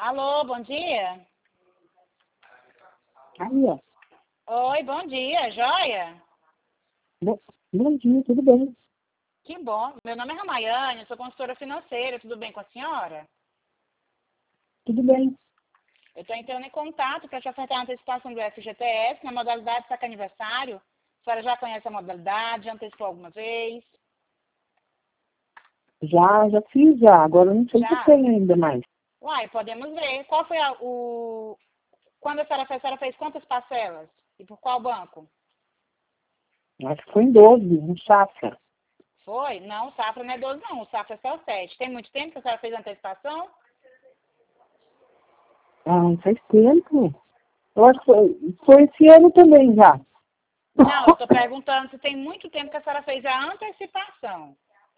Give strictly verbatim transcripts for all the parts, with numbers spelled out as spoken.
Alô, bom dia. Aí, ó. Oi, bom dia, joia? Bom, bom dia, tudo bem? Que bom. Meu nome é Ramayane, sou consultora financeira. Tudo bem com a senhora? Tudo bem. Eu estou entrando em contato para te ofertar a antecipação do F G T S na modalidade saca aniversário. A senhora já conhece a modalidade? Já antecipou alguma vez? Já, já fiz já. Agora eu não sei se eu Já? tenho ainda mais. Uai, podemos ver. Qual foi a, o... Quando a senhora fez, a senhora fez quantas parcelas? E por qual banco? Acho que foi em doze, um safra. Foi? Não, o Safra não é doze, não. O Safra é só sete. Tem muito tempo que a senhora fez a antecipação? Ah, faz tempo. Eu acho que foi, foi esse ano também já. Não, eu estou perguntando se tem muito tempo que a senhora fez a antecipação.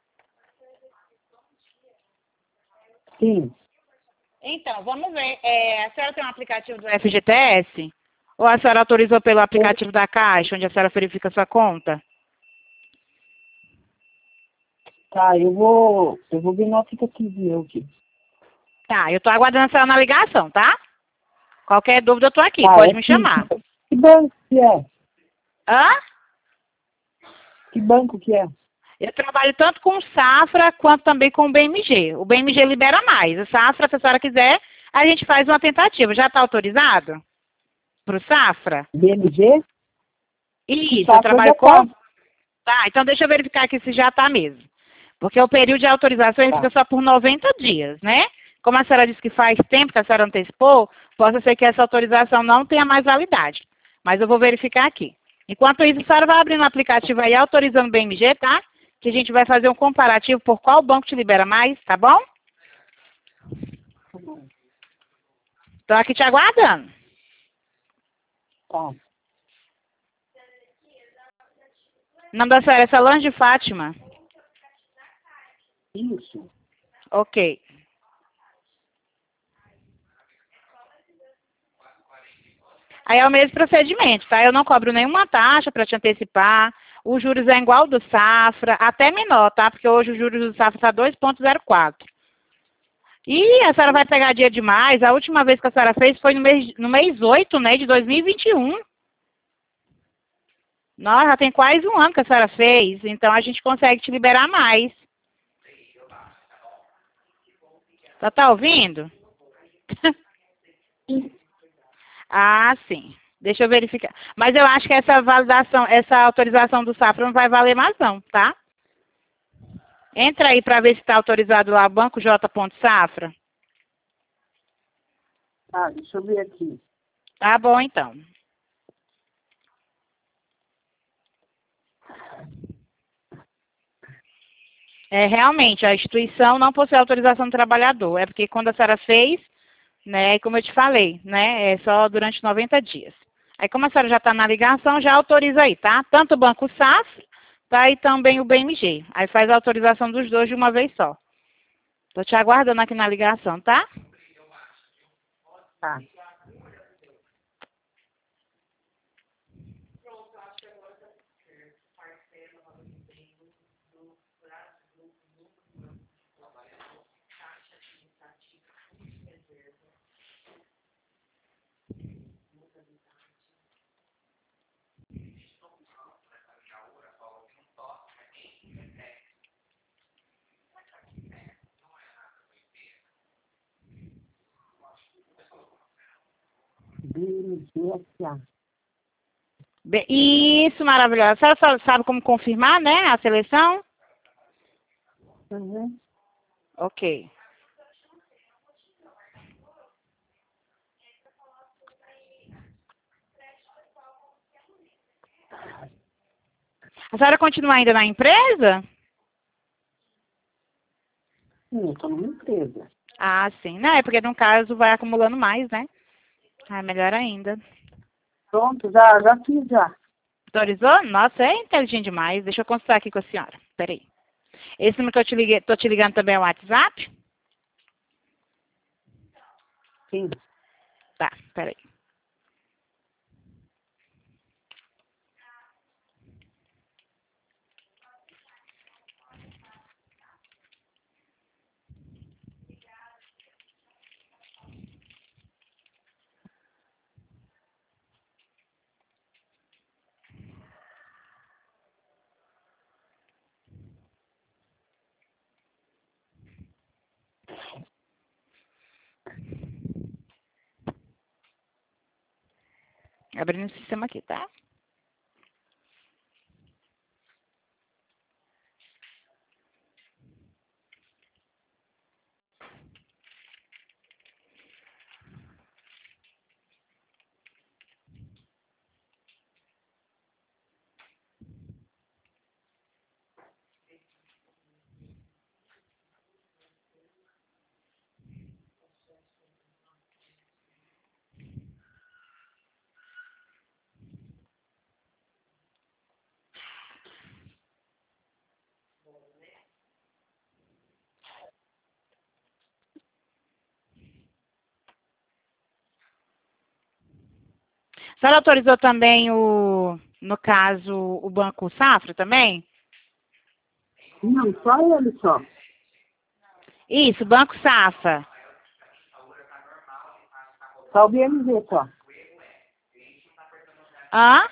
Sim. Então, vamos ver. É, a senhora tem um aplicativo do F G T S? Ou a senhora autorizou pelo aplicativo da Caixa, onde a senhora verifica a sua conta? Tá, eu vou. Eu vou ver no aplicativo meu aqui. Tá, eu estou aguardando a senhora na ligação, tá? Qualquer dúvida eu estou aqui, Tá, pode é me que, chamar. que banco que é? Hã? Que banco que é? Eu trabalho tanto com o Safra quanto também com o B M G. O B M G libera mais. O Safra, se a senhora quiser, a gente faz uma tentativa. Já está autorizado? Para o Safra? B M G? O Isso, eu safra trabalho já com... tá. Tá, então deixa eu verificar aqui se já está mesmo. Porque o período de autorização ele Tá. fica só por noventa dias, né? Como a senhora disse que faz tempo que a senhora antecipou, possa ser que essa autorização não tenha mais validade. Mas eu vou verificar aqui. Enquanto isso, a senhora vai abrindo o aplicativo aí, autorizando o B M G, tá? Que a gente vai fazer um comparativo por qual banco te libera mais, tá bom? Tá bom. Estou aqui te aguardando. Tá. O nome da senhora é Solange Fátima. Isso. Ok. Aí é o mesmo procedimento, tá? Eu não cobro nenhuma taxa para te antecipar. Os juros é igual do Safra, até menor, tá? Porque hoje o juros do Safra está dois vírgula zero quatro. E a senhora vai pegar dia demais. A última vez que a senhora fez foi no mês, no mês oito, né, de dois mil e vinte e um. Nossa, já tem quase um ano que a senhora fez. Então a gente consegue te liberar mais. Tá, tá ouvindo? Ah, sim. Deixa eu verificar. Mas eu acho que essa validação, essa autorização do Safra não vai valer mais não, tá? Entra aí para ver se está autorizado lá o Banco J. Safra. Tá, deixa eu ver aqui. Tá bom, então. É, realmente, a instituição não possui autorização do trabalhador. É porque quando a senhora fez, né, como eu te falei, né, é só durante noventa dias. Aí, como a senhora já está na ligação, já autoriza aí, tá? Tanto o Banco Safra, tá? E também o B M G. Aí faz a autorização dos dois de uma vez só. Tô te aguardando aqui na ligação, tá? Tá. B M G S A. Be- Isso, maravilhoso. A senhora só sabe como confirmar, né, a seleção? Uhum. Ok. A senhora continua ainda na empresa? Sim, eu tô numa empresa. Ah, sim. Não, é porque no caso vai acumulando mais, né? Ah, melhor ainda. Pronto, já, já fiz já. Autorizou? Nossa, é inteligente demais. Deixa eu consultar aqui com a senhora. Peraí. Esse número que eu te liguei, tô te ligando também é o WhatsApp? Sim. Tá, peraí. Abrindo o sistema aqui, tá? A senhora autorizou também o, no caso, o Banco Safra também? Não, só ele só. Isso, Banco Safra. Só o B M G só. Hã?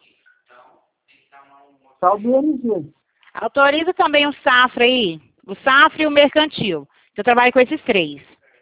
Só o B M G. Autoriza também o Safra aí. O Safra e o Mercantil. Eu trabalho com esses três.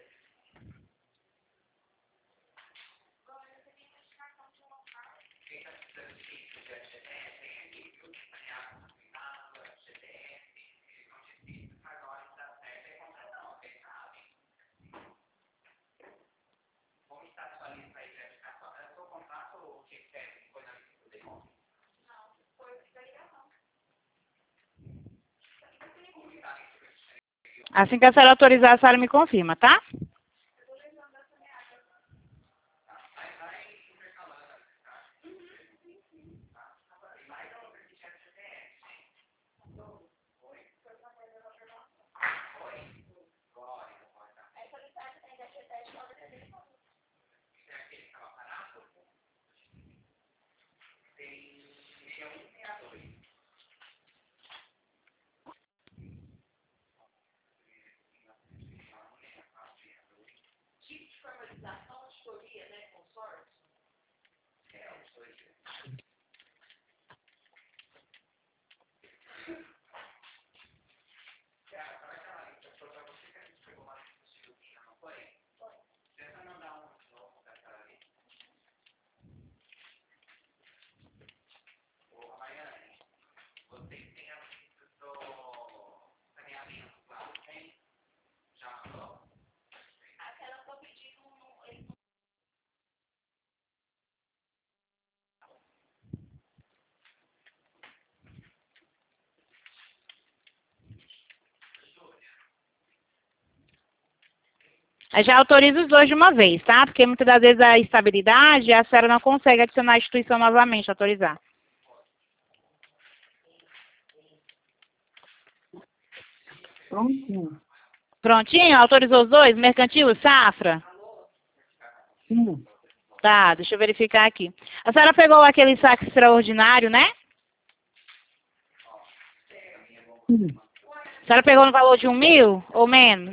Assim que a senhora autorizar, a senhora me confirma, tá? Aí já autoriza os dois de uma vez, tá? Porque muitas das vezes a estabilidade, a senhora não consegue adicionar a instituição novamente, autorizar. Prontinho. Prontinho? Autorizou os dois? Mercantil, Safra? Sim. Tá, deixa eu verificar aqui. A senhora pegou aquele saque extraordinário, né? Sim. A senhora pegou no valor de um mil ou menos?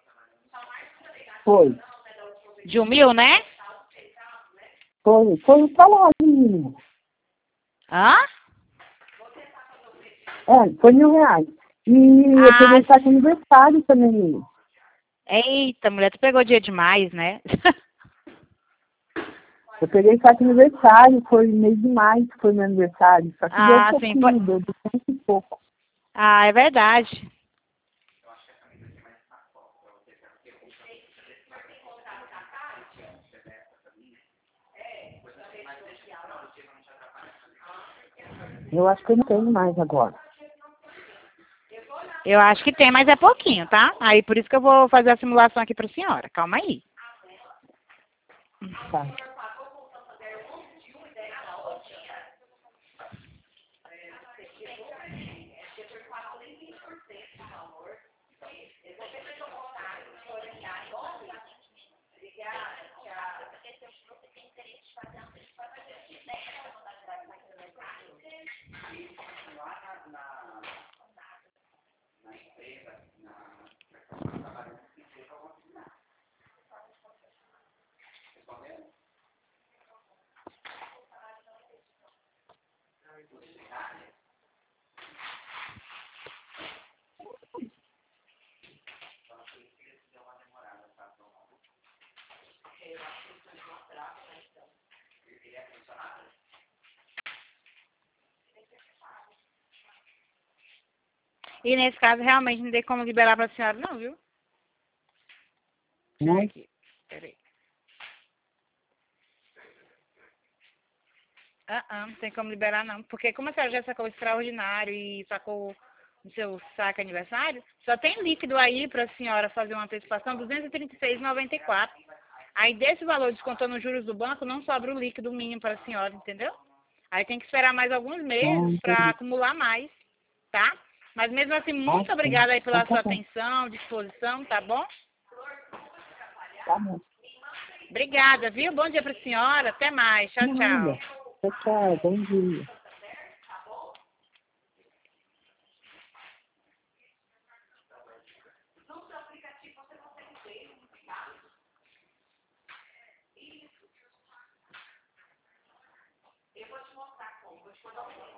Foi. De um mil, né? Foi. Foi o salário mínimo. Hã? É, foi mil reais. E eu Ah, peguei saque aniversário também. eita, mulher, tu pegou dia demais, né? Eu peguei saque aniversário, foi mês de maio que foi meu aniversário. Só que deu Ah, sim, pouquinho, foi... deu duzentos e pouco. Ah, é verdade. Eu acho que eu não tenho mais agora. Eu acho que tem, mas é pouquinho, tá? Aí por isso que eu vou fazer a simulação aqui pra senhora. Calma aí. Tá. E nesse caso, realmente, não tem como liberar para a senhora, não, viu? Não? Aqui, peraí. Ah, ah, não tem como liberar, não. Porque como a senhora já sacou o extraordinário e sacou o seu saque aniversário, só tem líquido aí para a senhora fazer uma antecipação, duzentos e trinta e seis reais e noventa e quatro centavos. Aí desse valor, descontando os juros do banco, não sobra o líquido mínimo para a senhora, entendeu? Aí tem que esperar mais alguns Não, meses para entendi. acumular mais, tá? Mas mesmo assim, Ah, muito sim. obrigada aí Então pela tá sua bom. atenção, disposição, tá bom? Tá bom. Obrigada, viu? Bom dia para a senhora. Até mais. Tchau, Nada. tchau. Tchau, tchau. Bom dia.